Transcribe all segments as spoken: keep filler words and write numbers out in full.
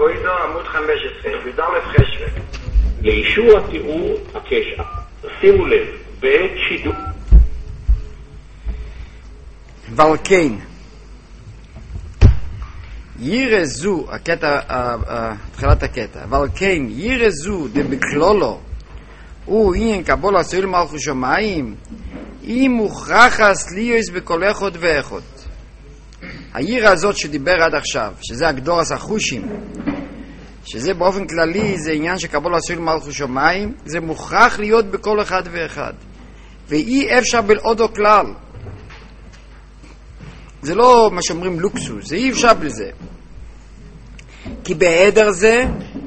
אבוידו, עמוד חמש עשרה, בדלת חשבן. לאישור התיאור הקשר, שימו לב, בעת שידור. ולכן, ירזו, הקטע, התחלת הקטע, ולכן ירזו דבכלולו, הוא עניין קבול הסויל מלכות שמיים, היא מוכרחת להיות בכל אחד ואחד. העיר הזאת שדיבר עד עכשיו, שזה הגדורס החושים, שזה באופן כללי זה עניין שקבול הסויל מלכות שמיים, זה מוכרח להיות בכל אחד ואחד, ואי אפשר בלעודו כלל. זה לא מה שאומרים לוקסוס, זה אי אפשר בזה. כי בהיעדר זה,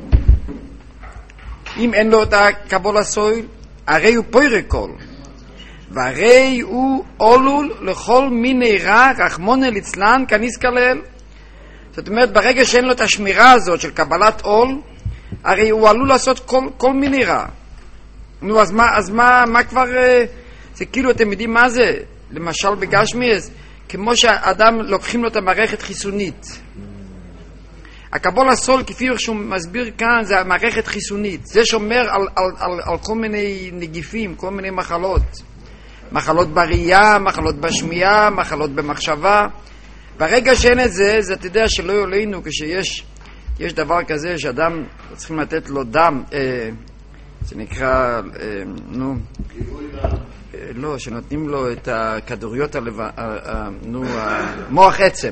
אם אין לו את הקבול הסויל, הרי הוא פוירה כל. והרי הוא עולול לכל מיני רע, רחמונה ליצלן, כניס כלל. זאת אומרת, ברגע שאין לו את השמירה הזאת של קבלת עול, הרי הוא עלול לעשות כל, כל מיני רע. נו, אז מה, אז מה, מה כבר, זה כאילו, אתם יודעים מה זה? למשל בגשמיאס, כמו שהאדם לוקחים לו את המערכת חיסונית. הקבול הסול, כפי שהוא מסביר כאן, זה המערכת חיסונית. זה שומר על, על, על, על כל מיני נגיפים, כל מיני מחלות. מחלות בראייה, מחלות בשמיעה, מחלות במחשבה. ברגע שאין את זה, זה אתה יודע שלא יולינו, כשיש יש דבר כזה שאדם צריכים לתת לו דם, אה, זה נקרא, אה, נו, אה, לא, שנותנים לו את הכדוריות הלב... אה, אה, נו, מוח עצם.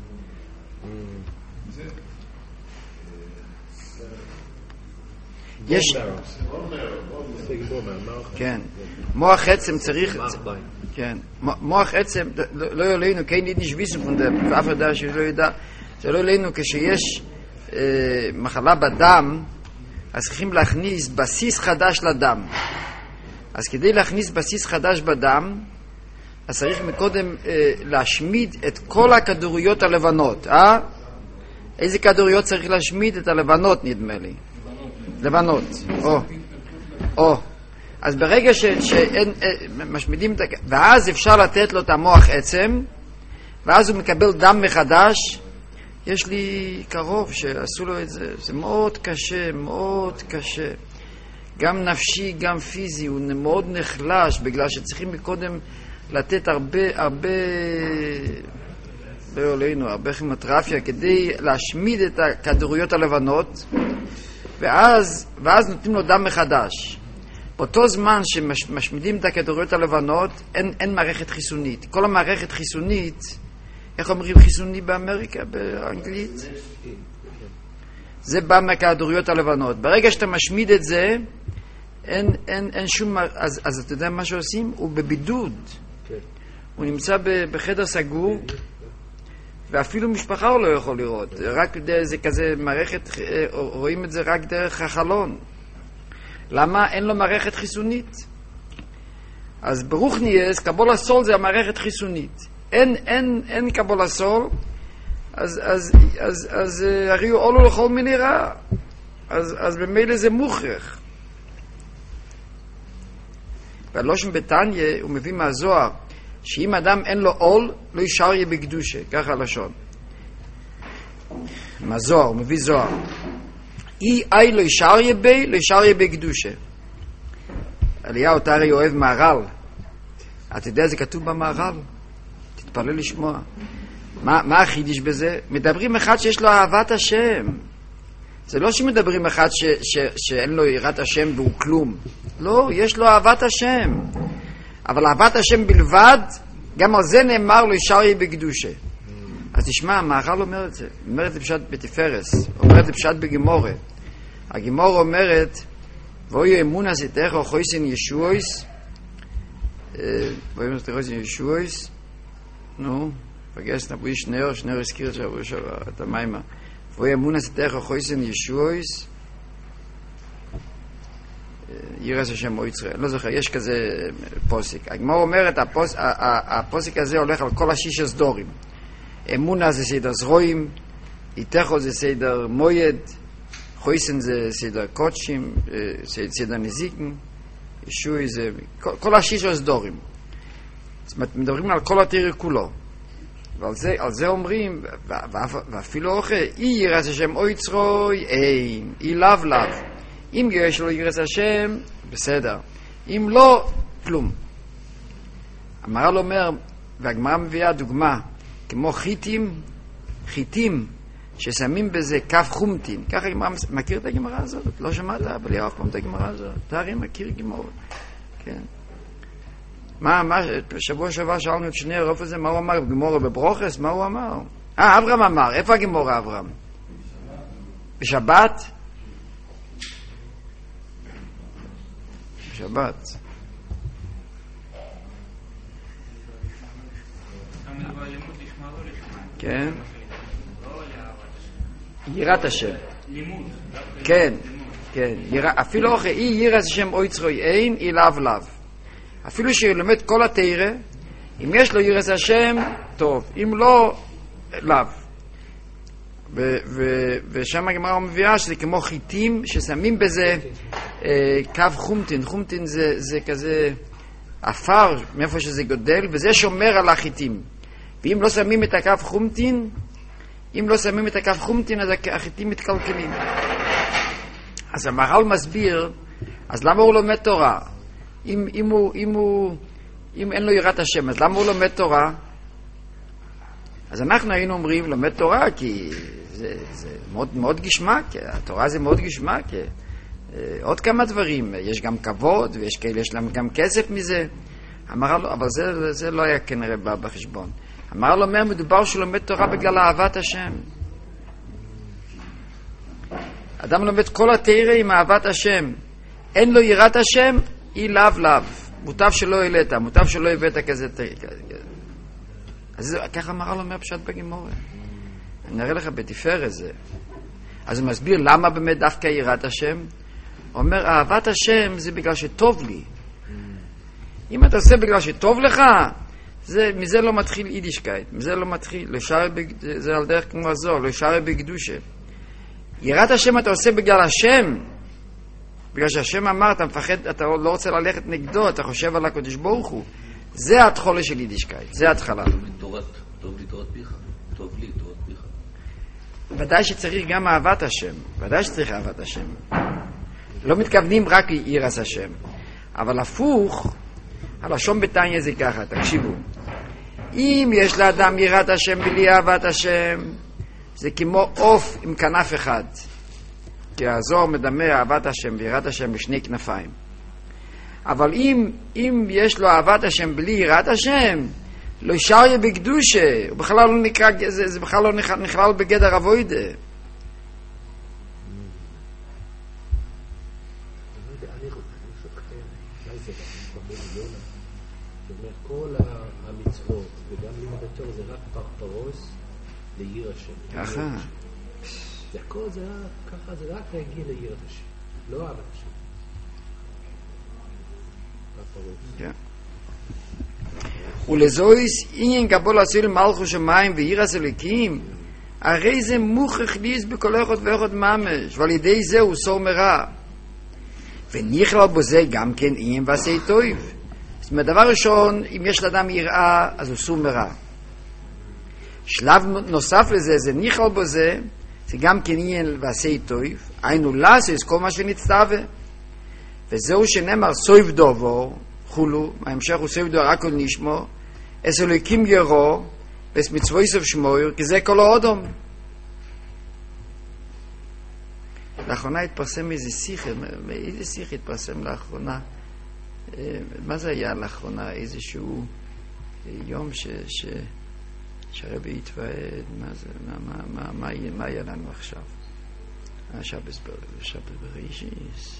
יש, כן, מוח עצם צריך, כן, מוח עצם, לא יולינו, כן נידיש ויסן פון דם, ואף ידע שלא ידע, זה לא יולינו כשיש מחלה בדם, אז צריכים להכניס בסיס חדש לדם. אז כדי להכניס בסיס חדש בדם, אז צריך מקודם להשמיד את כל הכדוריות הלבנות, אה? איזה כדוריות צריך להשמיד? את הלבנות, נדמה לי. לבנות, או, או. אז ברגע ש, שאין, משמידים את, ואז אפשר לתת לו את המוח עצם, ואז הוא מקבל דם מחדש. יש לי קרוב שעשו לו את זה, זה מאוד קשה, מאוד קשה. גם נפשי, גם פיזי, הוא מאוד נחלש, בגלל שצריכים מקודם לתת הרבה, הרבה, לא עלינו, הרבה כימותרפיה, כדי להשמיד את הכדוריות הלבנות, ואז, ואז נותנים לו דם מחדש. באותו זמן שמשמידים את הכדוריות הלבנות, אין, אין מערכת חיסונית. כל המערכת חיסונית, איך אומרים חיסוני באמריקה, באנגלית? זה בא מהכדוריות הלבנות. ברגע שאתה משמיד את זה, אין, אין, אין שום, אז, אז אתה יודע מה שעושים? הוא בבידוד. הוא נמצא בחדר סגור, ואפילו משפחה הוא לא יכול לראות. רק זה כזה מערכת, רואים את זה רק דרך החלון. למה? אין לו מערכת חיסונית. אז ברוך ניאס, קבול הסול זה המערכת חיסונית. אין, אין, אין קבול הסול, אז, אז, אז, אז, הרי הוא עולו לכל מיני רע. אז, אז במילא זה מוכרח. והלושן בתניה, הוא מביא מהזוהר, שאם אדם אין לו עול, לא יישאר יהיה בקדושה. ככה הלשון. מהזוהר, הוא מביא זוהר. אי אי לא יישאר יהיה בי, לא יישאר יהיה בקדושה. אליהו, אתה הרי אוהב מהר"ל. אתה יודע, זה כתוב במהר"ל. תתפלל לשמוע. מה, מה החידיש בזה? מדברים אחד שיש לו אהבת השם. זה לא שמדברים אחד ש, ש, שאין לו יראת השם והוא כלום. לא, יש לו אהבת השם. אבל אהבת השם בלבד, גם על זה נאמר לו ישר יהיה בקדושה. אז תשמע, המהר"ל אומר את זה. אומר את זה פשט בתפארס. אומר את זה פשט בגמורה. הגמורה אומרת, ואוי אמונה סיתך או חויסן ישועס, ואוי אמונה סיתך חויסן ישועס, נו, פגס נבוי שנר, שנר הזכיר את המיימה. ואוי אמונה סיתך או חויסן ישועס, ירס השם או ישראל. לא זוכר, יש כזה פוסיק. הגמורה אומרת, הפוס, הפוסיק הזה הולך על כל השישה סדורים. אמונה זה סדר זרועים, איתכו זה סדר מויד, חויסן זה סדר קודשים, סדר נזיקן, ישוי זה, כל, כל השישה סדורים. זאת אומרת, מדברים על כל התיאור כולו. ועל זה, על זה אומרים, ואפילו אחרי, אי ירס השם אוי צרוי, אין, אי לאו לאו. אם יש לו ירס השם, בסדר. אם לא, כלום. המהר"ל אומר, והגמרא מביאה דוגמה, כמו חיטים, חיטים, ששמים בזה כף חומטין. ככה הגמרא, מכיר את הגמרא הזאת? לא שמעת, אבל יראה אף פעם את הגמרא הזאת. אתה הרי מכיר גמרא. כן. מה, מה, בשבוע שעבר שאלנו את שניאור, איפה זה, מה הוא אמר? גמרא בברוכס? מה הוא אמר? אה, אברהם אמר. איפה הגמרא, אברהם? בשבת? בשבת. כן. יראת השם. כן, כן. אפילו אחרי אי יראת השם אוי צרוי אין, אי לאו לאו. אפילו שלומד כל התורה, אם יש לו יראת השם, טוב. אם לא, לאו. ושם הגמרא מביאה שזה כמו חיטים ששמים בזה קו חומטין. חומטין זה כזה אפר, מאיפה שזה גודל, וזה שומר על החיטים. ואם לא שמים את הקו חומטין, אם לא שמים את הקו חומטין, אז החיטים מתקלקלים. אז המהר"ל מסביר, אז למה הוא לומד תורה? אם, אם, הוא, אם, הוא, אם אין לו יראת השם, אז למה הוא לומד תורה? אז אנחנו היינו אומרים, לומד תורה, כי זה, זה מאוד, מאוד גשמק, התורה זה מאוד גשמק. עוד כמה דברים, יש גם כבוד, ויש כאלה, יש להם גם כסף מזה. המהר"ל, אבל זה, זה לא היה כנראה בא בחשבון. המהר"ל אומר, מדובר שלומד תורה בגלל אהבת השם. אדם לומד כל התורה עם אהבת השם. אין לו יראת השם, אי לאו לאו. מוטב שלא העלית, מוטב שלא הבאת כזה תורה. אז ככה המהר"ל אומר פשט בגמרא. אני אראה לך בתפארת זה. אז הוא מסביר למה באמת דווקא יראת השם. הוא אומר, אהבת השם זה בגלל שטוב לי. אם אתה עושה בגלל שטוב לך, זה, מזה לא מתחיל יידישקייט, מזה לא מתחיל, לשאר, זה על דרך כמו הזו, לשאר בקדושה. יראת השם אתה עושה בגלל השם, בגלל שהשם אמר, אתה מפחד, אתה לא רוצה ללכת נגדו, אתה חושב על הקדוש ברוך הוא. זה התחולה של יידישקייט, זה התחלה. טוב לי תורת פיך, טוב לי תורת פיך. ודאי שצריך גם אהבת השם, ודאי שצריך אהבת השם. לא מתכוונים רק יראת השם, אבל הפוך, הלשון בתניא זה ככה, תקשיבו. אם יש לאדם יראת השם בלי אהבת השם, זה כמו עוף עם כנף אחד. כי הזוהר מדמה אהבת השם ויראת השם בשני כנפיים. אבל אם, אם יש לו אהבת השם בלי יראת השם, לא ישריה בקדושה, הוא בכלל לא נקרא, זה, זה בכלל לא נכלל בגדר אבוידה. כל המצוות וגם לימוד התורה זה רק פרפרוס לעיר השם. ככה. זה הכל זה ככה, זה רק להגיע לעיר השם, לא אהבת השם. פרפרוס. כן. ולזויס עניין גבול עשוי מלכות שמיים ויראת אלוקים, הרי זה מוכרח ליס בכל אחד ואחד ממש, ועל ידי זה הוא סור מרע. ונכלל בזה גם כן עניין ועשה טוב. זאת אומרת, דבר ראשון, אם יש לאדם יראה, אז הוא סור מרע. שלב נוסף לזה, זה נכלל בזה, זה גם כן עניין ועשה טוב, היינו לעשות כל מה שנצטווה. וזהו שנאמר סויב דובור, חולו, ההמשך הוא סויב דובור רק כל נשמו, אס אלוקים ירו, ואס מצווי סוף שמויר, כי זה כל האודום. לאחרונה התפרסם איזה שיחה, איזה שיחה התפרסם לאחרונה? מה זה היה לאחרונה? איזשהו יום ש... ש... שהרבי התוועד, מה זה, מה, מה, מה, מה, מה היה לנו עכשיו? השבס בראשיס.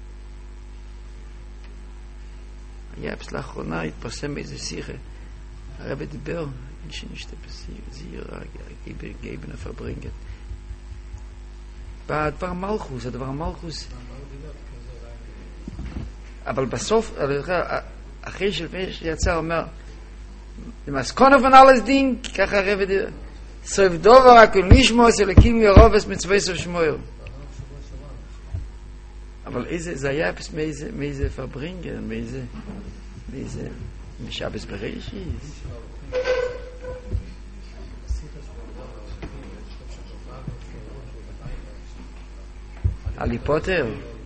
היה פס לאחרונה התפרסם איזה שיחה. הרבי דיבר, אישי נשתה בסיר, גייבן הפברינגת. בדבר מלכוס, הדבר מלכוס. אבל בסוף, אחרי שיצא, אומר, למסכון אופן אלס דין, ככה הרבי דיבר, סוף דובר הכל נשמו, אלוקים ירובס מצווי סוף שמויר. אבל איזה, זה היה אפס מאיזה, מאיזה פברינגר, מאיזה, מאיזה, משבס בראשיס. הליפוטר?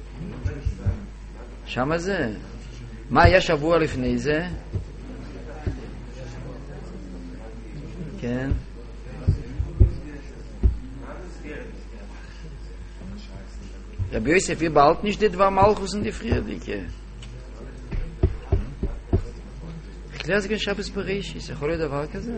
שמה זה? מה היה שבוע לפני זה? כן. רבי יוסף, ihr behalten nicht die zwei Malchus und die Friedrike. Ich lese גם שבס בראשיס, יכול להיות דבר כזה?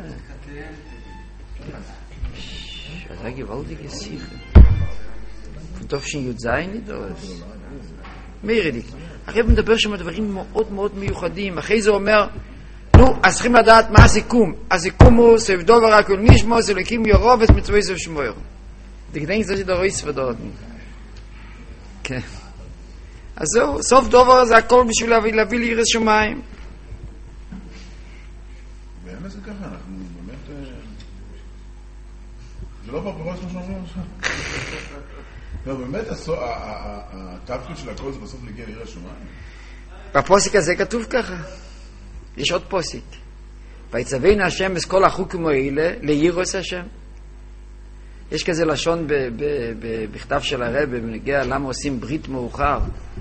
זה גוואלדיגה שיחה. טוב שי"ז נדרס. מאיר ידיק. אחרי מדבר שם דברים מאוד מאוד מיוחדים. אחרי זה אומר, נו, אז צריכים לדעת מה הסיכום. הסיכום הוא סביב דובר הכל נשמו, זה לקים ירובס מצווי סביב שמואר. דקדנק זה שדרויס ודורדן. כן. אז זהו, סוף דובר זה הכל בשביל להביא, להביא לירס שמיים. באמת זה ככה, אנחנו באמת... זה לא פרפרוס מה שאומרים עכשיו. לא, באמת התפקיד של הכל זה בסוף להגיע לירס שמיים. בפוסק הזה כתוב ככה. יש עוד פוסק. ויצווינו השם בכל החוקים האלה לירס השם. יש כזה לשון ב- ב- ב- בכתב של הרב בנגיע למה עושים ברית מאוחר.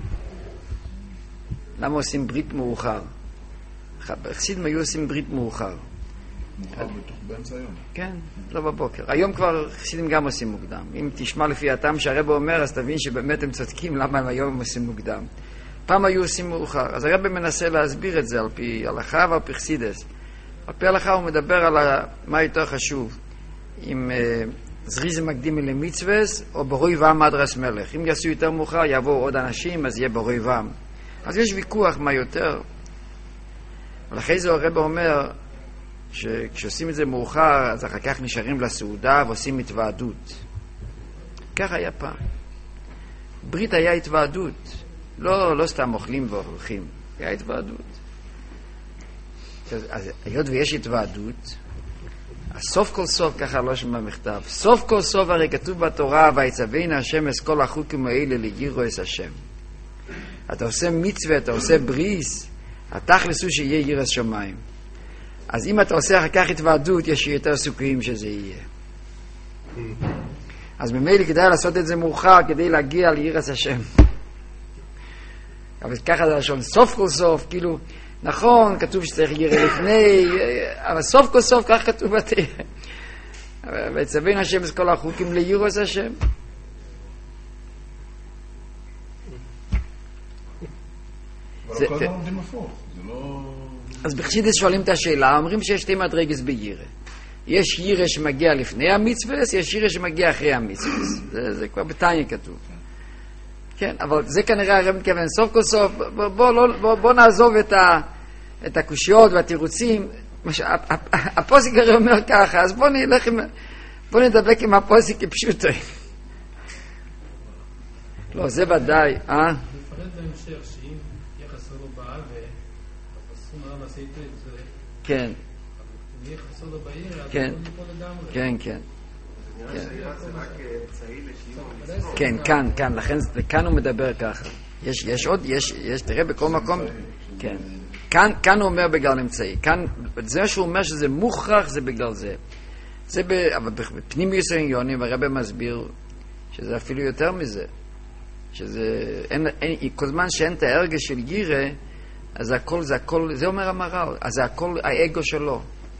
למה עושים ברית מאוחר? בחסידים היו עושים ברית מאוחר. מאוחר בתוך באמצע היום. כן, לא בבוקר. היום כבר חסידים גם עושים מוקדם. אם תשמע לפי הטעם שהרב אומר, אז תבין שבאמת הם צודקים למה הם היום עושים מוקדם. פעם היו עושים מאוחר. אז הרב מנסה להסביר את זה על פי הלכה ועל פי חסידס. על פי הלכה הוא מדבר על ה... מה יותר חשוב. אם... זריזה מקדים אלה מצווס, או ברוי ועם אדרס מלך. אם יעשו יותר מאוחר, יבואו עוד אנשים, אז יהיה ברוי ועם. אז יש ויכוח מה יותר. אבל אחרי זה הרב אומר, שכשעושים את זה מאוחר, אז אחר כך נשארים לסעודה ועושים התוועדות. כך היה פעם. ברית היה התוועדות. לא, לא סתם אוכלים והולכים. היה התוועדות. אז היות ויש התוועדות, סוף כל סוף, ככה לא שמע מכתב, סוף כל סוף הרי כתוב בתורה, ויצווינו השם את כל החוקים האלה ליראת השם. אתה עושה מצווה, אתה עושה בריס, התכלס הוא שיהיה יראת שמיים. אז אם אתה עושה אחר כך התוועדות, יש יותר סיכויים שזה יהיה. אז ממילא כדאי לעשות את זה מאוחר כדי להגיע ליראת השם. אבל ככה זה לשון, סוף כל סוף, כאילו, נכון, כתוב שצריך יראה לפני, אבל סוף כל סוף כך כתוב בתורה. ויצווינו השם את כל החוקים ליראת השם. אבל כל הזמן עומדים הפוך, זה לא... אז בחסידות שואלים את השאלה, אומרים שיש שתי מדרגות ביראה. יש יראה שמגיע לפני המצווה, יש יראה שמגיע אחרי המצווה. זה, זה כבר בתניא כתוב. כן, אבל זה כנראה הרב מתכוון, סוף כל סוף, בוא, בוא, בוא, בוא נעזוב את, ה, את הקושיות והתירוצים. הפוסק הרי אומר ככה, אז בוא נלך עם, בוא נדבק עם הפוסק כפשוטו. לא, זה ודאי, אה? נפרד בהמשך שאם יהיה חסר לו בעל והפסום הרב עשית את זה, כן. אם יהיה חסר לו בעיר, אז כן. הוא נפול לגמרי. כן, כן. נראה שהיראה זה רק אמצעי לקיום המצוות. כן, כאן, כאן, לכן, כאן הוא מדבר ככה. יש, יש עוד, יש, יש, תראה בכל מקום, כן. כאן, כאן הוא אומר בגלל אמצעי. כאן, זה שהוא אומר שזה מוכרח, זה בגלל זה. זה ב, אבל בפנימיוס העניונים, הרב מסביר שזה אפילו יותר מזה. שזה, אין, אין, כל זמן שאין את ההרגש של גירה, אז הכל, זה הכל, זה אומר המהר"ל, אז זה הכל האגו שלו.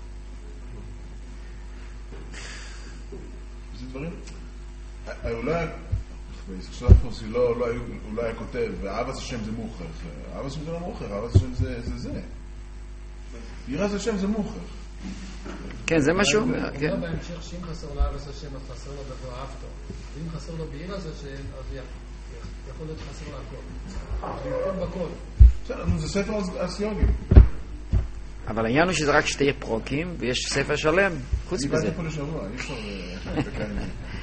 זה דברים, אולי, בסופוס לא היה כותב, ואהבת השם זה מוכרח. אהבת השם זה לא מוכרח, אהבת השם זה זה. יראת השם זה מוכרח. כן, זה מה שהוא אומר, כן. הוא אומר בהמשך שאם חסר לו אהבת השם, אז חסר לו בבוא אהבתו. ואם חסר לו ביראת השם, אז יכול להיות חסר לו הכל. הוא בכל. בסדר, זה ספר הסיוגים. אבל העניין הוא שזה רק שתי פרוקים, ויש ספר שלם, חוץ מזה. דיברתי פה לשבוע, אי אפשר דקה.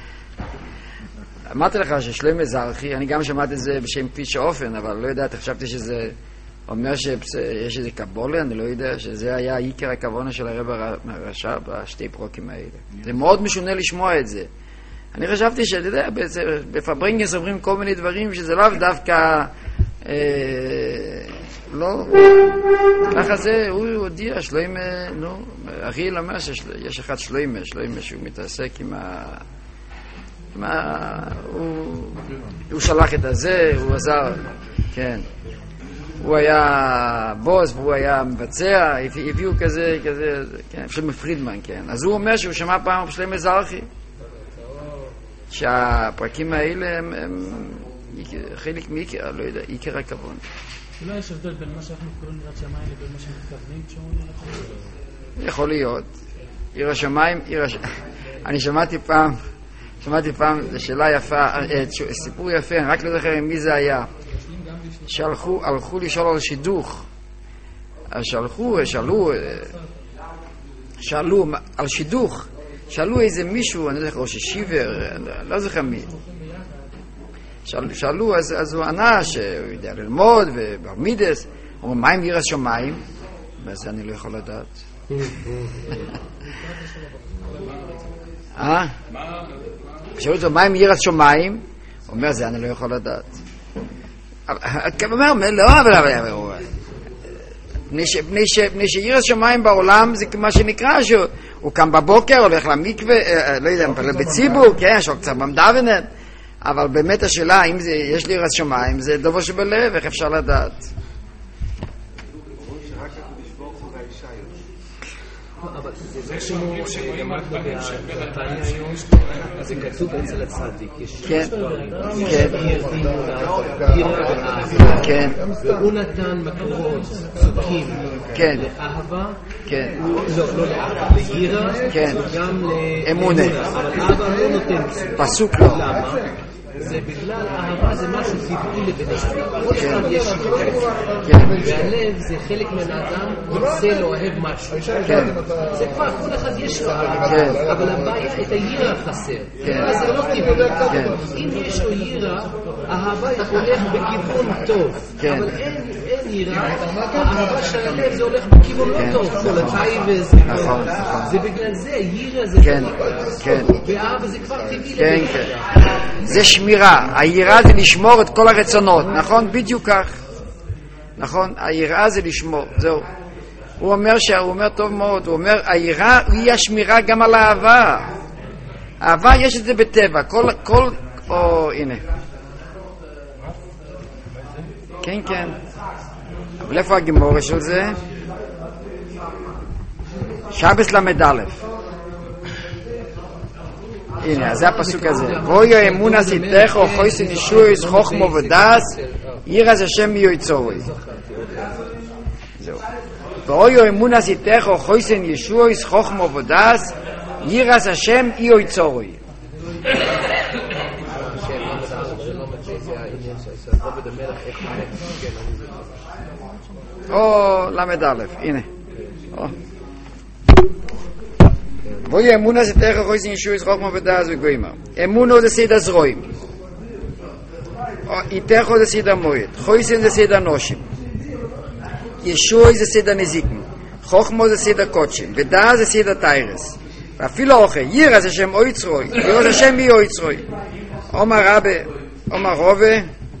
אמרתי לך ששלמה זרחי, אני גם שמעתי את זה בשם פיץ' אופן, אבל לא יודעת, חשבתי שזה אומר שיש איזה קבולה, אני לא יודע, שזה היה עיקר הכוונה של הרב הרשע בשתי פרוקים האלה. זה מאוד משונה לשמוע את זה. אני חשבתי שאתה יודע, בפברנגס אומרים כל מיני דברים שזה לאו דווקא, לא, ככה זה, הוא הודיע, שלמה, נו, אריאל אומר שיש אחד שלמה, שלמה שהוא מתעסק עם ה... מה, הוא, הוא שלח את הזה, הוא עזר, כן. הוא היה בוס והוא היה מבצע, הביאו כזה, כזה, כן, שלמה פרידמן, כן. אז הוא אומר שהוא שמע פעם שלמה זרחי, שהפרקים האלה הם, הם חלק מעיקר, לא יודע, עיקר הכוון. אולי יש הבדל בין מה שאנחנו קוראים יראת שמיים לבין מה שמתכוונים כשאומרים יראת שמיים? יכול להיות. עיר השמיים, עיר השמיים. אני שמעתי פעם, שמעתי פעם, זו שאלה יפה, סיפור יפה, אני רק לא זוכר מי זה היה. שהלכו, הלכו לשאול על שידוך. אז שלחו, שאלו, שאלו על שידוך. שאלו איזה מישהו, אני לא זוכר, ראש ישיבר, לא זוכר מי. שאל, שאלו, אז, אז הוא ענה שהוא יודע ללמוד וברמידס. אומרים, מה עם יראת שמיים? וזה אני לא יכול לדעת. אה? שאלו אותו, מה עם יראת שמיים? הוא אומר, זה אני לא יכול לדעת. הוא אומר, לא, אבל... בני שיראת שמיים בעולם זה מה שנקרא שהוא קם בבוקר, הולך למקווה, לא יודע, בציבור, כן, שוק קצת במדוונן. אבל באמת השאלה, אם זה, יש לי יראת שמיים, זה דבר שבלב, איך אפשר לדעת? אבל זה משהו שלמדנו בתניא היום, אז זה כתוב אצל הצדיק, יש כן, כן, כן, והוא נתן מקורות פסוקים לאהבה, לא, לא לאהבה, ליראה, וגם לאמונה, אבל אהבה לא נותן פסוק לא. למה? זה בגלל אהבה זה משהו טבעי לבני אדם. כל אחד יש לב, והלב זה חלק מן האדם רוצה לאוהב משהו. זה כבר כל אחד יש לו אהבה, אבל הבעיה את היראה חסר. אז זה לא טבעי. אם יש לו יראה, אהבה הולך בכיוון טוב, אבל אין יראה, האהבה של הלב זה הולך בכיוון לא טוב. כל הטייבס, זה בגלל זה, יראה זה ואהבה זה כבר טבעי לבני אדם. זה שמירה, היראה זה לשמור את כל הרצונות, נכון? בדיוק כך, נכון? היראה זה לשמור, זהו. הוא אומר שהוא אומר טוב מאוד, הוא אומר היראה היא השמירה גם על האהבה. אהבה יש את זה בטבע, כל, כל, או הנה. כן, כן. אבל איפה הגמורה של זה? שבס למד א'. הנה, זה הפסוק הזה. ואויו אמונה סיתך או חויסן ישויס חוכמו ודס יראת השם מיועצורי. זהו. ואויו אמונה סיתך או חויסן ישויס חוכמו ודס יראת השם מיועצורי. או למד א', הנה. ואוי אמונה זה תרח חויסן ישוע חוכמה ודעת וגוימה. אמונה זה סדר זרועים. איתך זה סדר מועד. חויסן זה סדר נושים. ישוע זה סדר נזיקים. חוכמה זה סדר קודשים. ודעת זה סדר תיירס. ואפילו אוכל, יראת השם אוי צרוי. יראת השם מי אוי צרוי. אומר רבי, אומר רובה,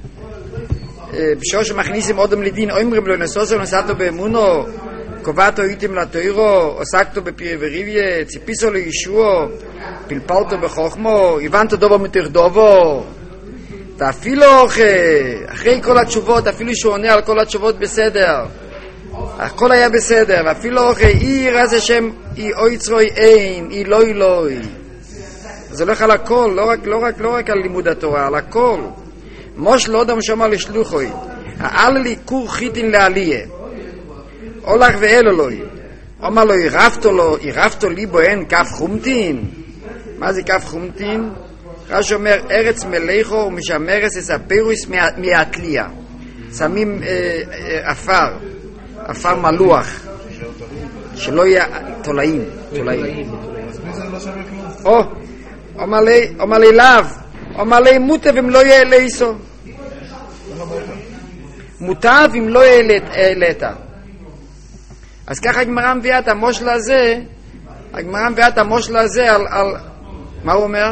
בשור שמכניסים אודם לדין, אומרים לו נסוסו נסעתו באמונו, קובעתו איתם לתוירו, עסקתו בפירי וריביה, ציפיסו לישוע, פלפלתו בחוכמו, הבנתו דובו מתרדובו, תאפילו אחרי כל התשובות, אפילו שהוא עונה על כל התשובות בסדר, הכל היה בסדר, ואפילו אחרי אי יראת השם, אי אוי צרוי אין, אי לא אי לא אי. זה הולך על הכל, לא רק, לא רק, לא רק על לימוד התורה, על הכל. מוש לא אדם שומע לשלוחוי, העל לי קור חיתין לעליה. הולך ואלו לוי, אומר לו, ירפתו לו, ירפתו לי בו אין כף חומתין. מה זה כף חומתין? רש אומר, ארץ מלאכו ומשמרס את הפירוס מהתליה. שמים אפר, אפר מלוח, שלא יהיה תולעים, תולעים. או, אומר לי לאו, אומר לי מוטב אם לא יהיה לאיסו. מוטב אם לא יהיה לאתה. אז ככה הגמרא מביאה את המושל הזה, הגמרא מביאה את המושל הזה על, על, מה הוא אומר?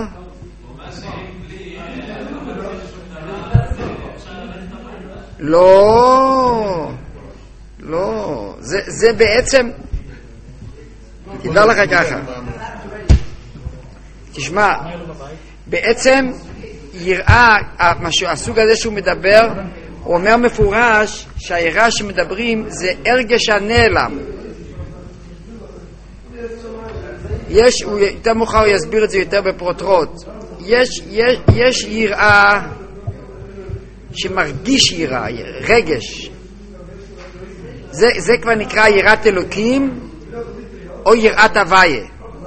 לא, לא, זה, זה בעצם, תדע לך ככה, תשמע, בעצם יראה, הסוג הזה שהוא מדבר, הוא אומר מפורש שהיראה שמדברים זה הרגש הנעלם. יש, הוא יותר מאוחר הוא יסביר את זה יותר בפרוטרוט. יש, יש, יש יראה שמרגיש יראה, רגש. זה, זה כבר נקרא יראת אלוקים או יראת הוויה.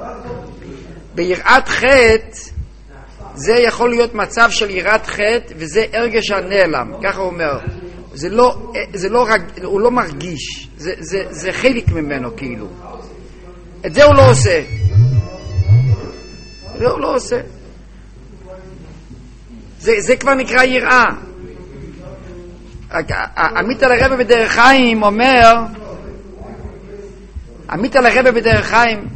ביראת חטא זה יכול להיות מצב של יראת חטא וזה הרגש הנעלם, ככה הוא אומר. זה לא, זה לא, הוא לא מרגיש, זה, זה, זה חלק ממנו כאילו. את זה הוא לא עושה. זה הוא לא עושה. זה, זה כבר נקרא יראה. עמית על הרב בדרך חיים אומר, עמית על הרב בדרך חיים,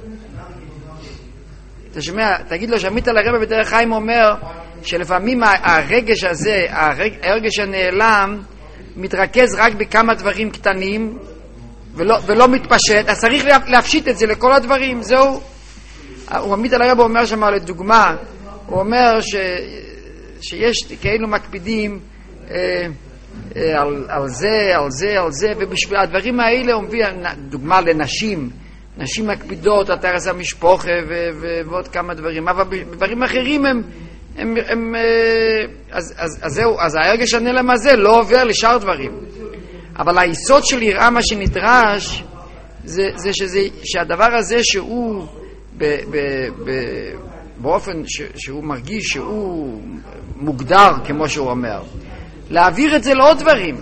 אתה שומע, תגיד לו שעמית על הרב בדרך חיים אומר שלפעמים הרגש הזה, הרגש הנעלם, מתרכז רק בכמה דברים קטנים ולא, ולא מתפשט, אז צריך להפשיט את זה לכל הדברים, זהו. הוא עמית על הרב אומר שם לדוגמה, הוא אומר ש, שיש כאילו מקפידים אה, אה, על, על זה, על זה, על זה, ובשביל הדברים האלה הוא מביא דוגמה לנשים, נשים מקפידות, התרס המשפחה ועוד כמה דברים, אבל בדברים אחרים הם, הם, הם אז, אז, אז זהו, אז ההרגש הנעלם הזה לא עובר לשאר דברים. אבל היסוד של יראה מה שנדרש זה, זה שזה, שהדבר הזה שהוא ב, ב, ב, באופן ש, שהוא מרגיש שהוא מוגדר כמו שהוא אומר, להעביר את זה לעוד דברים.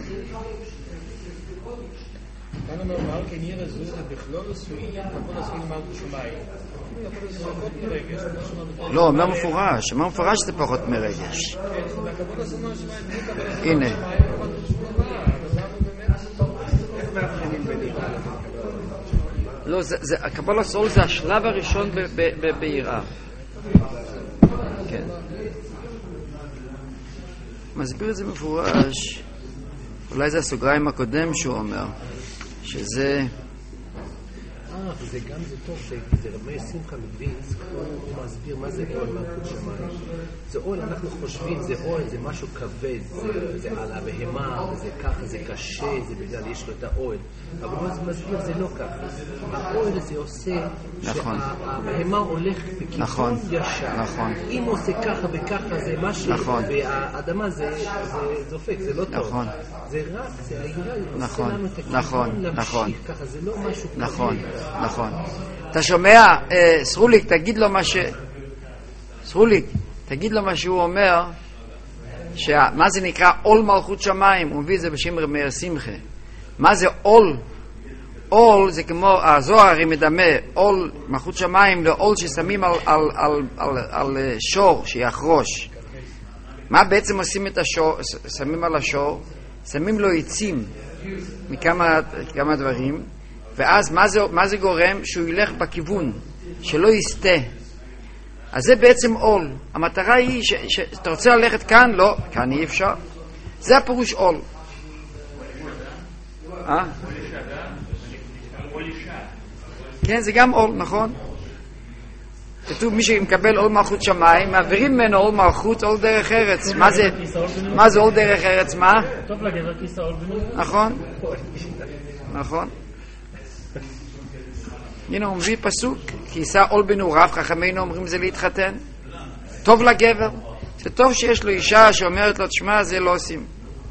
לא, אומר מפורש, אומר מפורש שזה פחות מרגש. הנה. לא, הקבלה סול זה השלב הראשון ביראה. כן. מסביר את זה מפורש. אולי זה הסוגריים הקודם שהוא אומר, שזה... אה, וזה גם זה טוב, זה רבי שמחה מביץ, הוא מסביר מה זה אוהל מלכות שמיים. זה אוהל, אנחנו חושבים, זה אוהל, זה משהו כבד, זה, זה על הבהמה, זה ככה, זה קשה, זה בגלל יש לו את האוהל. אבל הוא מסביר, זה לא ככה. האוהל הזה עושה נכון. שהבהמה הולך בכיוון נכון. ישר. נכון. אם הוא עושה ככה וככה, זה משהו, נכון. והאדמה זה, זה דופק, זה לא טוב. נכון. זה רק, זה העירה, נכון. עושה לנו את הכיוון נכון. להמשיך נכון. ככה, זה לא משהו כבד. נכון. נכון. אתה שומע, אה, סרוליק, תגיד לו מה ש... סרוליק, תגיד לו מה שהוא אומר, שה... מה זה נקרא עול מלכות שמיים, הוא מביא את זה בשם מאיר שמחה. מה זה עול? עול זה כמו, הזוהר הרי מדמה, עול מלכות שמיים לעול ששמים על, על, על, על, על, על שור שיחרוש. מה בעצם עושים את השור, שמים על השור? שמים לו עצים מכמה כמה דברים, ואז מה זה, מה זה גורם? שהוא ילך בכיוון, שלא יסתה. אז זה בעצם עול. המטרה היא ש, שאתה רוצה ללכת כאן, לא, כאן אי אפשר. זה הפירוש עול. אה? כן, זה גם עול, נכון? כתוב מי שמקבל עול מלכות שמיים, מעבירים ממנו עול מלכות, עול דרך ארץ. מה זה? מה זה עול דרך ארץ? מה? טוב לגבר כיסא עול בנו. נכון? נכון? הנה הוא מביא פסוק, כי יישא עול בנעוריו, חכמינו אומרים זה להתחתן. טוב לגבר. זה טוב שיש לו אישה שאומרת לו, תשמע, זה לא עושים.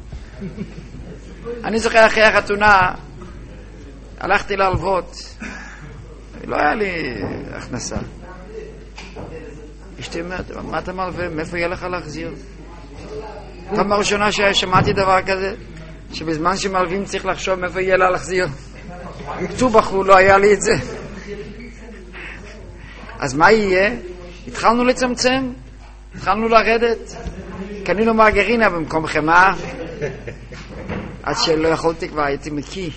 אני זוכר אחרי החתונה, הלכתי להלוות, לא היה לי הכנסה. אשתי אומרת, מה אתה מלווה? מאיפה יהיה לך להחזיר? פעם הראשונה ששמעתי דבר כזה, שבזמן שמלווים צריך לחשוב מאיפה יהיה לה להחזיר. יקצו בחרו, לא היה לי את זה. אז מה יהיה? התחלנו לצמצם, התחלנו לרדת, קנינו מרגרינה במקום חמאה, עד שלא יכולתי כבר, הייתי מקיא.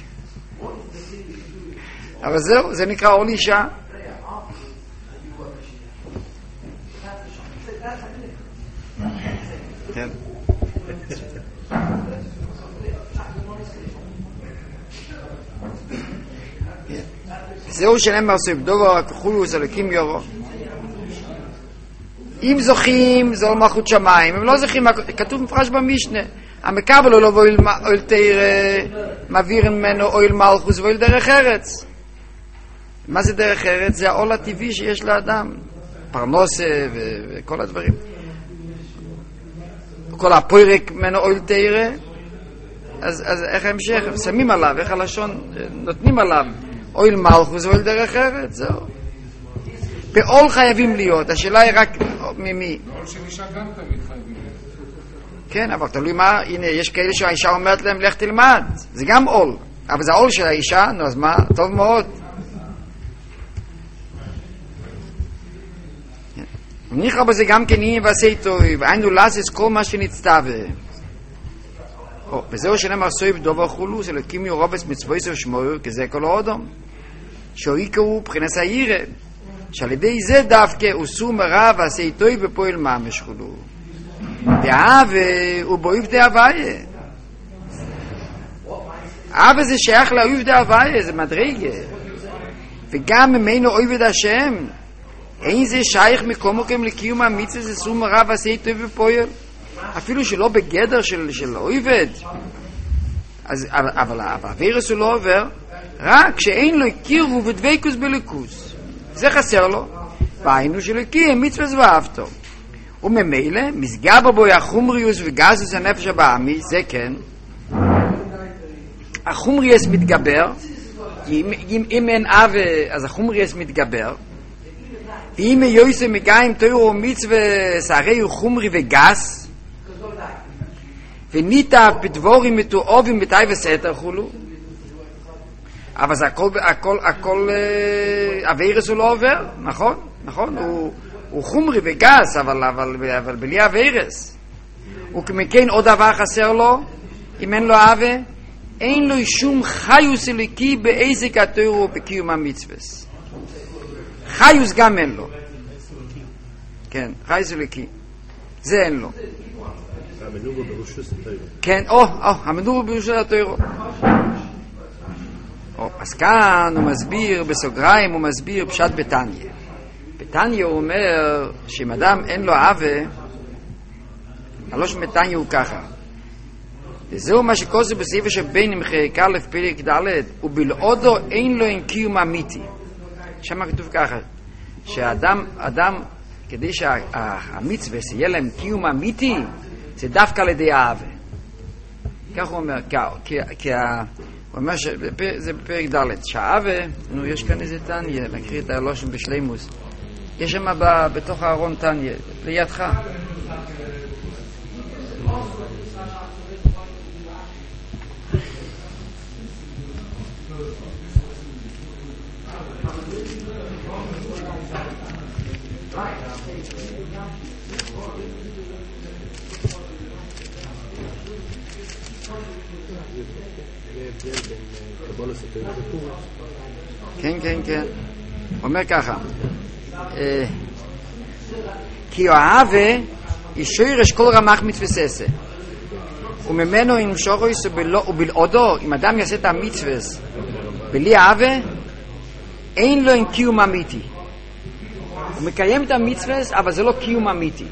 אבל זהו, זה נקרא עול אישה. כן. זהו שנאמר סביב דובר הכחולוס אלוקים יורו. אם זוכים זול מלכות שמיים, אם לא זוכים, כתוב מפרש במשנה, המקבל לו ואויל תירא, מעביר ממנו אויל מלכוס ואויל דרך ארץ. מה זה דרך ארץ? זה העול הטבעי שיש לאדם, פרנוסה וכל הדברים. כל הפוירק ממנו אויל תירא, אז, אז איך ההמשך? שמים עליו, איך הלשון נותנים עליו אויל מלכוס ואויל דרך ארץ, זהו. בעול חייבים להיות, השאלה היא רק ממי. בעול של אישה גם תמיד חייבים להיות. כן, אבל תלוי מה, הנה, יש כאלה שהאישה אומרת להם, לך תלמד, זה גם עול, אבל זה העול של האישה, נו, אז מה, טוב מאוד. ניחא בזה גם כן יהיה ועשה טוב, והיינו לעשות כל מה שנצטווה. וזהו שנאמר סויב דובר חולו, זה לקים יורובס מצוויס ושמור, כזה כל האודום. שאויקרו בחינס העירה, שעל ידי זה דווקא עשו מרע ועשה טוב ופועל ממש חולו. דאהבה הוא באויב דאהוויה. אהבה זה שייך לאויב דאהוויה, זה מדרגה. וגם ממנו אויב השם, אין זה שייך מקומוקם לקיום המצווה, זה עשו מרע ועשה טוב ופועל. אפילו שלא בגדר של, של אויבד. אז, אבל הווירס הוא לא עובר, רק שאין לו הכירו ודבקוס בליקוס. זה חסר לו. והיינו שלו קיים מצווה ואהבתו. וממילא, מסגר בו החומריוס וגזוס הנפש הבאמי, זה כן. החומריוס מתגבר, אם, אם, אם אין אב, אז החומריוס מתגבר. ואם יויסו מגעים תוירו מצווה שערי הוא חומרי וגס, וניטה בדבורים מתואבים בתאי וסתר חולו, אבל זה הכל, הכל, הכל, הווירס הוא לא עובר, נכון? נכון? הוא, הוא חומרי וגס, אבל, אבל, אבל בלי הווירס. וכמכן עוד דבר חסר לו, אם אין לו אהבה, אין לו שום חיוס אליקי בעסק התורה ובקיום המצווס. חיוס גם אין לו. כן, חיוס אליקי. זה אין לו. המנורו בראשוס התורה. כן, או, או, המנורו בראשוס התורה. אז כאן הוא מסביר, בסוגריים הוא מסביר פשט בתניא. בתניא הוא אומר שאם אדם אין לו אהבה, הלוש בתניא הוא ככה. וזהו מה שכוסו בסעיף שבין עם חלק א' פרק ד' ובלעודו אין לו אין קיום אמיתי. שם כתוב ככה, שהאדם, אדם, כדי שהמצווה יהיה להם קיום אמיתי, זה דווקא על ידי האהבה. כך הוא אומר, כי, כי הוא אומר שזה בפרק ד' שהאהבה, נו, יש כאן איזה תניא, להקריא את הלושם בשלימוס. יש שם בתוך הארון תניא, לידך. כן, כן, כן. הוא אומר ככה, כי האהבה היא שורש כל רמ"ח מצווה, וממנו אם שורויס ובלעודו, אם אדם יעשה את המצווה בלי אהבה, אין לו אין קיום אמיתי. הוא מקיים את המצווה, אבל זה לא קיום אמיתי.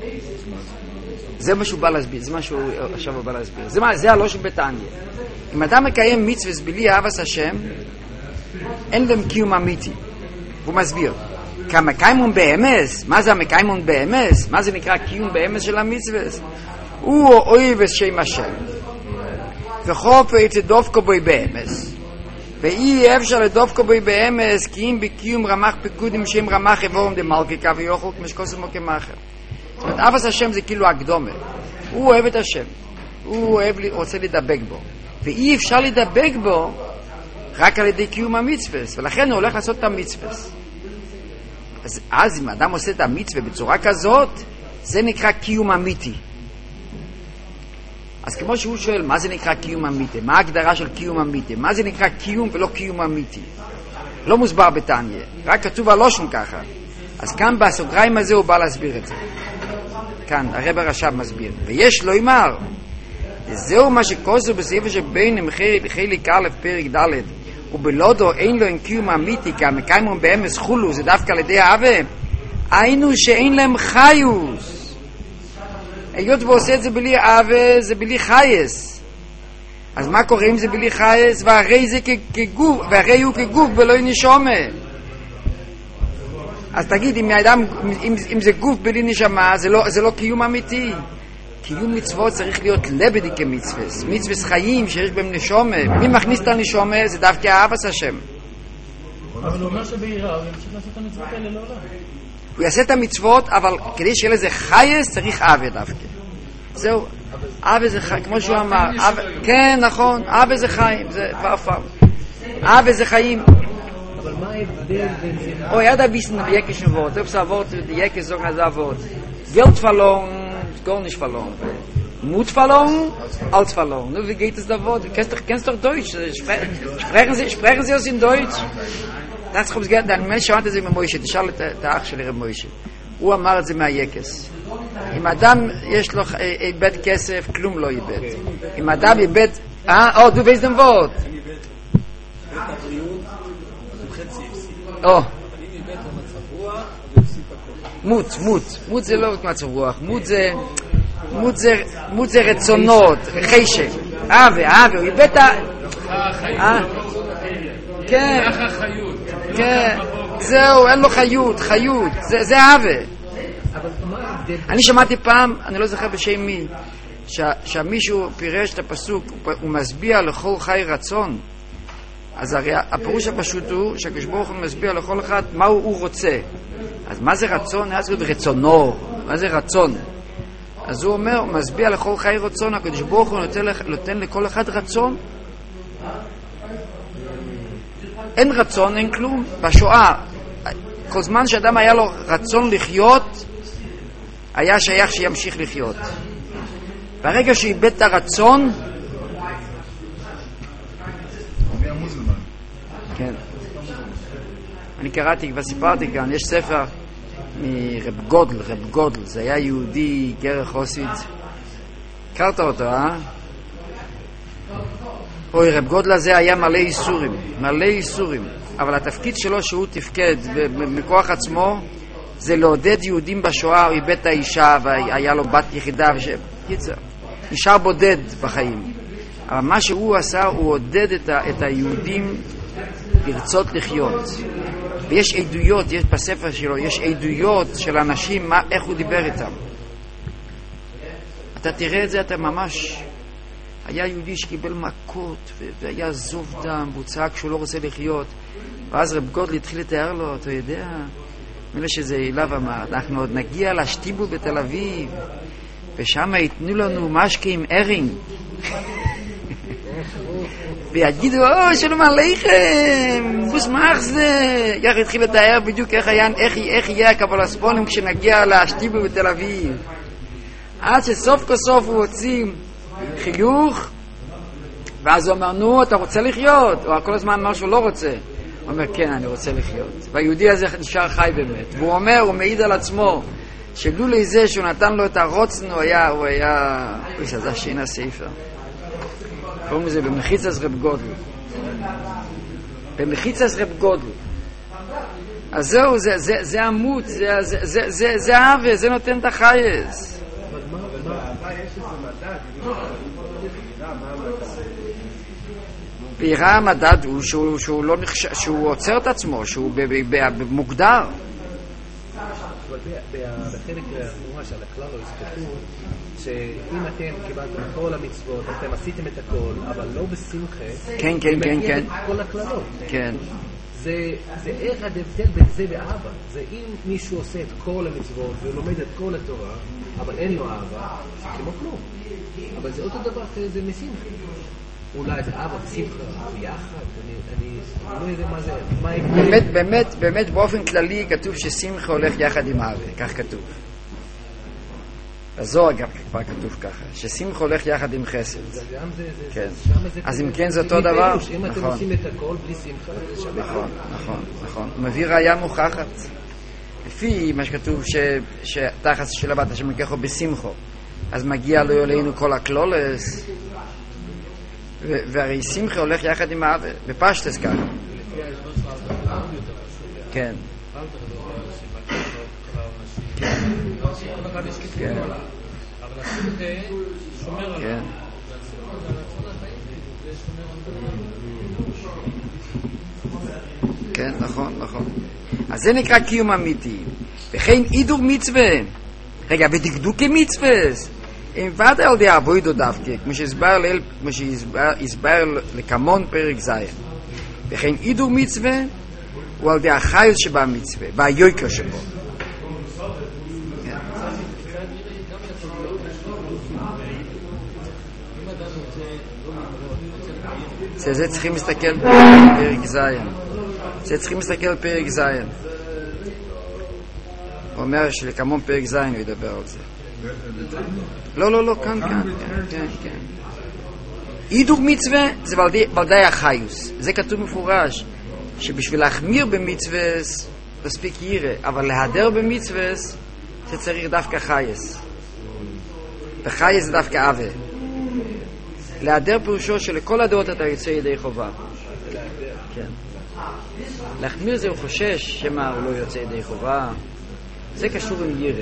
זה מה שהוא בא להסביר, זה מה שהוא עכשיו הוא בא להסביר. זה, מה, זה הלושן בתניא. אם אדם מקיים מצווה בלי אהבת השם, אין להם קיום אמיתי. הוא מסביר. כי המקיימון באמס, מה זה המקיימון באמס? מה זה נקרא קיום באמס של המצווה? הוא אוהב את שם השם. וחופו יצא דווקא בוי באמס. ואי אפשר לדווקא בוי באמס, כי אם בקיום רמ"ח פיקודים שם רמ"ח יבורם דמלכי קו ויוכל כמשקוסם או כמחר. זאת אומרת, אהבת השם זה כאילו הקדומה. הוא אוהב את השם. הוא אוהב, רוצה לדבק בו. ואי אפשר לדבק בו רק על ידי קיום המצווה, ולכן הוא הולך לעשות את המצווה. אז, אז אם האדם עושה את המצווה בצורה כזאת, זה נקרא קיום אמיתי. אז כמו שהוא שואל, מה זה נקרא קיום אמיתי? מה ההגדרה של קיום אמיתי? מה זה נקרא קיום ולא קיום אמיתי? לא מוסבר בתניא, רק כתוב הלושן ככה. אז כאן בסוגריים הזה הוא בא להסביר את זה. כאן, הרב הרש"ב מסביר. ויש לו אמר, זהו מה שכוסו בסעיף שבין עם חלק א' פרק ד' ובלעודו אין לו אין קיום אמיתי, כי המקיימון באמס חולו, זה דווקא על ידי האהבה, היינו שאין להם חיוס. היות ועושה את זה בלי אהבה, זה בלי חייס. אז מה קורה אם זה בלי חייס? והרי זה כגוף, והרי הוא כגוף ולא נשמה. אז תגיד, אם, האדם, אם, אם זה גוף בלי נשמה, זה לא, זה לא קיום אמיתי. קיום מצוות צריך להיות לבדי כמצווס. מצווס חיים שיש בהם נשומה. מי מכניס את הנשומה? זה דווקא אהבת השם. אבל הוא אומר שבעירה הוא ימשיך לעשות את המצוות האלה לעולם. הוא יעשה את המצוות, אבל כדי שיהיה לזה חייס צריך אהבה דווקא. זהו. אהבה זה חיים, כמו שהוא אמר. כן, נכון. אהבה זה חיים. זה כבר פעם. אהבה זה חיים. אבל מה ההבדל בין זה? Oh, ja, da wissen wir wirklich ein Wort. Ob es ein Wort, die Jäcke sagen als ein Wort. Geld verloren, gar nicht verloren. Mut verloren, als verloren. Nur wie geht es da Wort? Du kennst doch, kennst doch Deutsch. Sprechen Sie, sprechen Sie aus in Deutsch? Das kommt gerne, dann Mensch hat es immer Moishe. Die Schale der Ach של רב מוישה. הוא אמר את זה מהיקס. אם אדם יש לו איבד כסף, כלום לא איבד. אם אדם איבד... אה, du weißt den Wort. או. מות, מות. מות זה לא מצב רוח. מות זה... מות זה... מות זה רצונות, חשק. אהבה, אהבה. הוא איבד את ה... אה? כן. כן. זהו, אין לו חיות, חיות. זה, זה אהבה. אני שמעתי פעם, אני לא זוכר בשם מי, שמישהו פירש את הפסוק, הוא מסביע לכל חי רצון. אז הרי הפירוש הפשוט הוא שהקדוש ברוך הוא מסביע לכל אחד מה הוא, הוא רוצה. אז מה זה רצון? היה צריך להיות רצונו. מה זה רצון? אז הוא אומר, הוא מסביע לכל חי רצון, הקדוש ברוך הוא נותן, נותן לכל אחד רצון. אין רצון, אין כלום. בשואה, כל זמן שאדם היה לו רצון לחיות, היה שייך שימשיך לחיות. ברגע שאיבד את הרצון, כן. אני קראתי, כבר סיפרתי כאן, יש ספר מרב גודל, רב גודל, זה היה יהודי גר חסיד. הכרת אותו, אה? אוי, רב גודל הזה היה מלא איסורים, מלא איסורים. אבל התפקיד שלו שהוא תפקד מכוח עצמו, זה לעודד יהודים בשואה. הוא איבד את האישה והיה לו בת יחידה, וש... נשאר בודד בחיים. אבל מה שהוא עשה, הוא עודד את, ה... את היהודים לרצות לחיות. ויש עדויות, יש בספר שלו, יש עדויות של אנשים, מה, איך הוא דיבר איתם. אתה תראה את זה, אתה ממש... היה יהודי שקיבל מכות והיה זוב דם והוא צעק שהוא לא רוצה לחיות, ואז רב גודל התחיל לתאר לו, אתה יודע, מילה שזה אליו אמר, אנחנו עוד נגיע לשטיבול בתל אביב ושם ייתנו לנו משקה עם ארינג ויגידו, או שלום עליכם, בוסמח זה. כך התחיל לתאר בדיוק איך, היה, איך, איך יהיה הקבלספונים כשנגיע לשטיבול בתל אביב, עד שסוף כסוף הוא הוציא חיוך, ואז הוא אמר, נו, אתה רוצה לחיות? או כל הזמן אמר שהוא לא רוצה. הוא אומר, כן, אני רוצה לחיות. והיהודי הזה נשאר חי באמת. והוא אומר, הוא מעיד על עצמו, שלולי זה שהוא נתן לו את הרוצן, הוא היה, הוא היה, הוא זה השין הספר. קוראים לזה במחיצת רב גודל. במחיצת רב גודל. אז זהו, זה, זה, זה עמוד, זה, זה, זה, זה, זה אהבה, זה נותן את החייס. בעירה המדד הוא שהוא, שהוא, לא נחש... שהוא עוצר את עצמו, שהוא מוגדר. בחלק ממש על הכלל כתוב שאם אתם קיבלתם כל המצוות, אתם עשיתם את הכל, אבל לא בשמחה, כן, כן, כן, כן. כל הכללות. כן. זה, זה איך ההבדל בין זה ואהבה. זה אם מישהו עושה את כל המצוות ולומד את כל התורה, אבל אין לו אהבה, זה כמו כלום. אבל זה אותו דבר, זה משמחה. אולי זה אהבה ושמחה ביחד, אני, אני לא יודע מה זה, מה ההבדל. באמת, באמת, באמת באופן כללי כתוב ששמחה הולך יחד עם אהבה, כך כתוב. בזוהר גם כבר כתוב ככה, ששמחה הולך יחד עם חסד. כן. אז אם כן זה אותו דבר. אם אתם עושים את הכל בלי שמחה, זה שווה. נכון, נכון, נכון. הוא מביא ראיה מוכחת. לפי מה שכתוב שתחת של הבת השם יקחו בשמחו, אז מגיע לו אלינו כל הכלולס, והרי שמחה הולך יחד עם האהבה, בפשטס ככה. כן. אחד יש כיפור כן. עליו. אבל הסוכה שומר עליו. כן. והרצון החיים זה שומר עליו. כן, נכון, נכון. אז זה נקרא קיום אמיתי. וכן אידור מצווה. רגע, ודקדוקי מצווה. אם ועד על די אבוידו דווקא, כמו שהסבר ליל, כמו שהסבר לקמון פרק זין. וכן אידור מצווה הוא על די החייל שבה המצווה, והיוקר שבו. זה זה צריכים להסתכל בפרק זין. זה צריכים להסתכל על פרק זין. הוא אומר שלקמון פרק זין הוא ידבר על זה. לא, לא, לא, כאן, כאן, כן, כן. אידור מצווה זה בלדי החיוס. זה כתוב מפורש, שבשביל להחמיר במצווה תספיק ירא, אבל להדר במצווה זה צריך דווקא חייס. וחייס זה דווקא אווה. להדר פירושו שלכל הדעות אתה יוצא ידי חובה. כן. להחמיר זה הוא חושש שמה הוא לא יוצא ידי חובה. זה קשור עם ירא.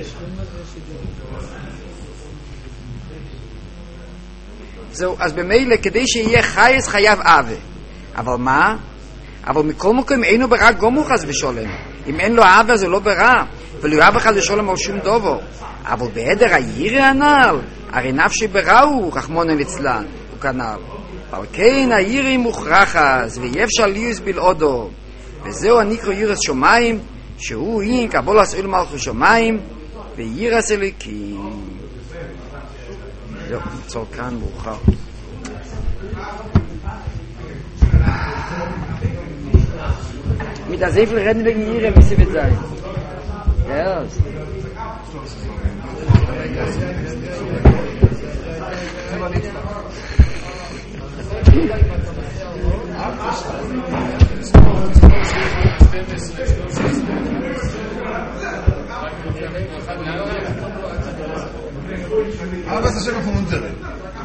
זהו, אז במילא כדי שיהיה חייס חייב אווה. אבל מה? אבל מכל מקום אינו ברע גומו חס ושולם. אם אין לו אווה זה לא ברע, ולא אווה חס ושולם על שום דובו. אבל בעדר הירא הנ"ל, הרי נפשי ברע הוא רחמנא ליצלן, הוא כנ"ל. אבל כן הירא מוכרחס, ואי אפשר ליוס בלעודו. וזהו הנקרא יראת שמיים, שהוא אין קבולת עול מלכות שמיים ויראת אלוקים. זהו, נעצור כאן מאוחר. mit der Seifel reden wegen ihrer Misse wird sein. Ja. אבל זה שם אנחנו נדרים.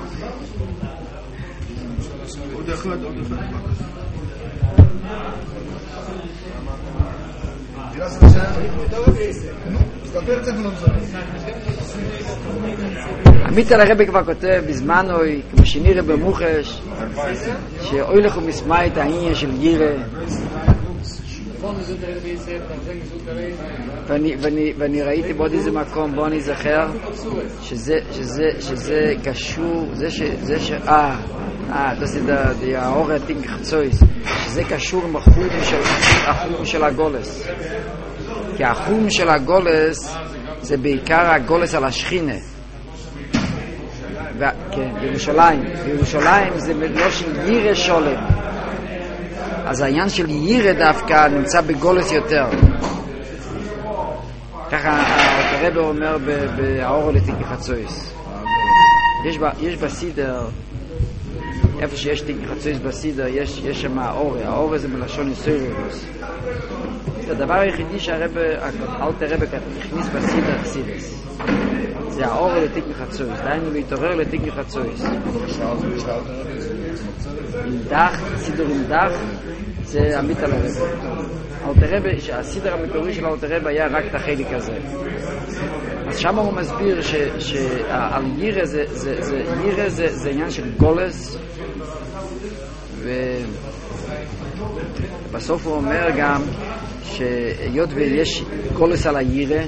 עוד אחד, עוד אחד. עמית על הרבי כבר כותב בזמנו, כמו שנראה במוחש, שאוי לכו מסמע את העניין של גירה, ואני, ואני, ואני ראיתי בעוד איזה מקום, בוא אני זכר, שזה, שזה, שזה קשור, זה ש, זה ש, אה, אה, das ist der, der Aure Ding Chzois, שזה קשור עם החום של, החום של הגולס. כי החום של הגולס זה בעיקר הגולס על השכינה. ו... כן, בירושלים. בירושלים זה לא של יירה שולם. אז העניין של יירה דווקא נמצא בגולס יותר. ככה הרב אומר באור לתיקי חצויס. יש, ב... יש בסידר, איפה שיש תיקי חצויס בסידר, יש, יש שם האור. האור זה מלשון יסוירוס. זה הדבר היחידי שהרב, אלתר רב הכניס בסידר חסידס. זה האור לתיק מחצויס, דיינו להתעורר לתיק מחצויס. עם דח, סידר עם דח, זה עמית על הרב. אלתר רב, הסידר המקורי של אלתר רב היה רק את החלק הזה. אז שם הוא מסביר שעל יירה זה, זה, זה, יירה זה, זה עניין של גולס, ובסוף הוא אומר גם שהיות ויש גולס על היירה,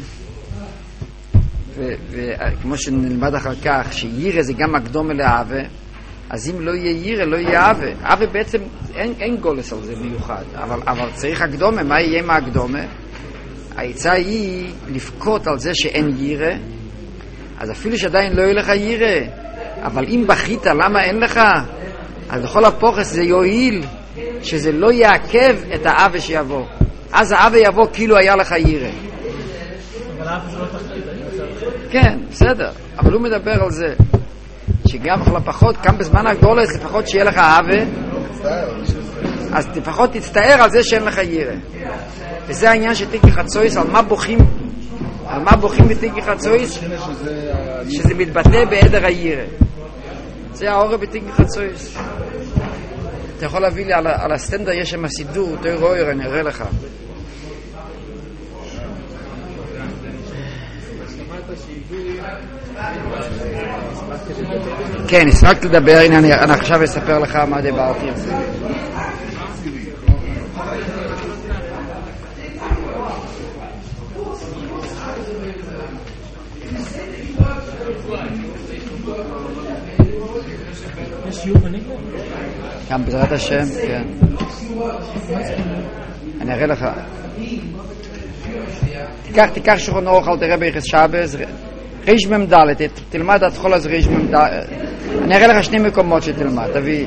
וכמו שנלמד אחר כך שיירה זה גם הקדומה לאהבה, אז אם לא יהיה יירה לא יהיה אהבה. אהבה בעצם אין, אין גולס על זה מיוחד, אבל, אבל צריך הקדומה. מה יהיה מה הקדומה? העצה היא לפקוט על זה שאין יירה, אז אפילו שעדיין לא יהיה לך יירה, אבל אם בכית למה אין לך, אז בכל הפוחס זה יועיל שזה לא יעכב את האהבה שיבוא. אז האהבה יבוא כאילו היה לך יירה. אבל האהבה זה לא תחתית. כן, בסדר, אבל הוא מדבר על זה שגם לפחות, גם בזמן הגולס לפחות שיהיה לך אהבה, אז לפחות תצטער על זה שאין לך יירה. וזה העניין של תיקי חצויס. על מה בוכים? על מה בוכים בתיקי חצויס? שזה מתבטא בעדר היירה. זה האור בתיקי חצויס. אתה יכול להביא לי על, על הסטנדר, יש שם סידור תוי רויר, אני אראה לך. שמעת שהביאו כן, הספקתי לדבר, הנה אני, אני עכשיו אספר לך מה דיברתי על זה. יש שיעור בנגלה? גם בעזרת השם, כן. אני אראה לך. תיקח, תיקח שולחן אורך, אל תראה ביחס שבס, ריש ממדלת, תלמד עד כל אז ריש ממדלת. אני אראה לך שני מקומות שתלמד, תביא.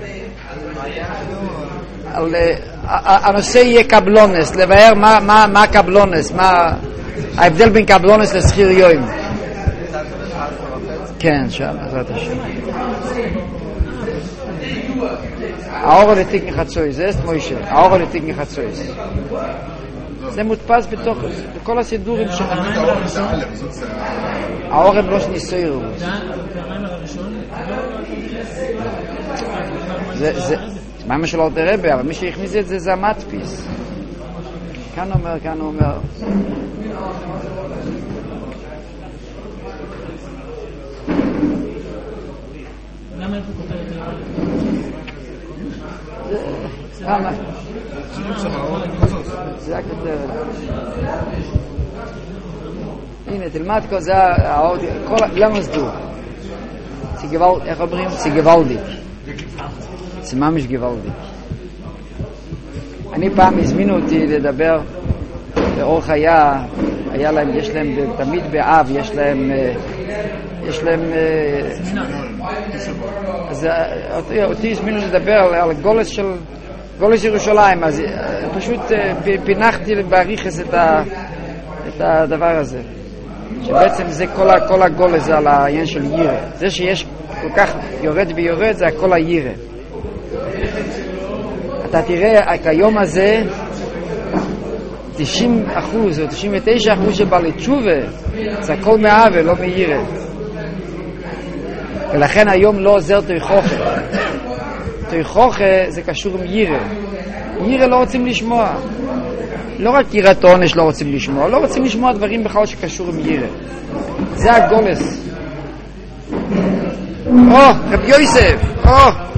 על, הנושא יהיה קבלונס, לבאר מה, מה, מה קבלונס, מה ההבדל בין קבלונס לסחיר יוים. כן, שם, בעזרת השם. האור לתיק מחצוי, זה אסת מוישה, האור לתיק מחצוי. זה מודפס בתוך, בכל הסידורים שלך. האור הם לא שניסוירו. זה, מה מה שלא תראה בה, אבל מי שהכניס את זה זה המדפיס. כאן אומר, כאן אומר. למה איפה כותב את זה? למה? זה הכותרת. הנה, תלמד כל זה, למה זה דו? איך אומרים? זה גוואלדיק. זה ממש גוואלדיק. אני פעם הזמינו אותי לדבר באור חיה, היה להם, יש להם תמיד באב, יש להם, יש להם, אז אותי הזמינו לדבר על גולס של, גולס ירושלים, אז פשוט פינחתי בעריכס את הדבר הזה, שבעצם זה כל הגולס זה על העניין של ירא, זה שיש כל כך יורד ויורד זה הכל הירא. אתה תראה כיום הזה תשעים אחוז או תשעים ותשע אחוז שבעלי תשובה זה הכל מהאווה, לא מירא, ולכן היום לא עוזר תויכוכה. תויכוכה זה קשור עם ירא. ירא לא רוצים לשמוע, לא רק יראת עונש לא רוצים לשמוע, לא רוצים לשמוע דברים בכלל שקשור עם ירא. זה הגולס. או, רבי יוסף, או